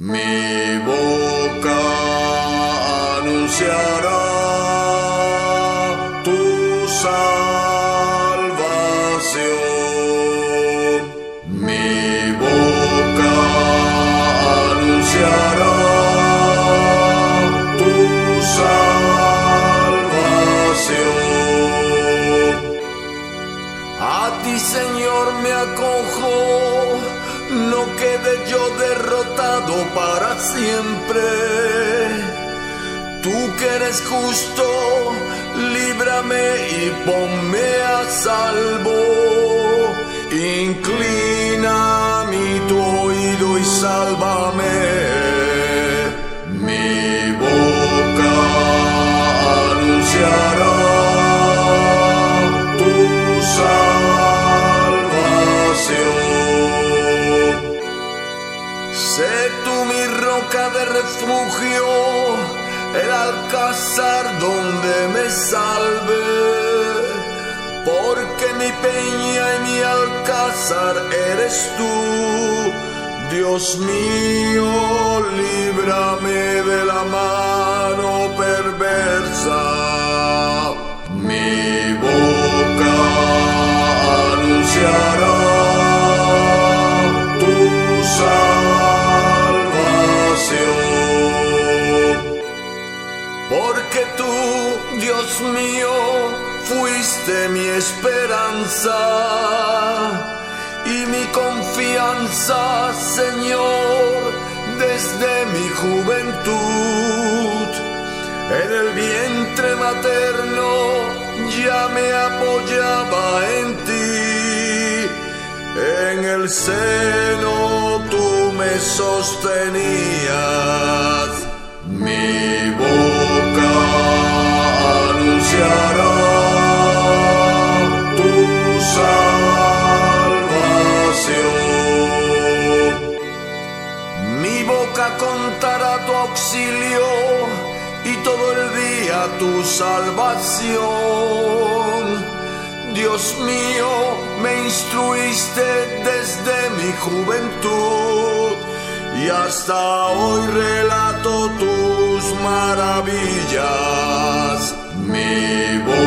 Mi boca anunciará tu salvación. Mi boca anunciará tu salvación. A ti, Señor, me acojo. No quede yo derrotado para siempre. Tú que eres justo, líbrame y ponme a salvo. Inclina tu oído y sálvame. Mi boca anunciará tu salvación. Sé tú mi roca de refugio, el alcázar donde me salve, porque mi peña y mi alcázar eres tú. Dios mío, líbrame de la mano perversa. Mi boca anunciará tu salvación. Porque tú, Dios mío, fuiste mi esperanza y mi confianza, Señor, desde mi juventud. En el vientre materno ya me apoyaba en ti. En el seno tú me sostenías. Mi boca anunciará tu salvación. Mi boca contará tu auxilio y todo el día tu salvación. Dios mío, me instruiste desde mi juventud y hasta hoy relato tus maravillas. Mi voz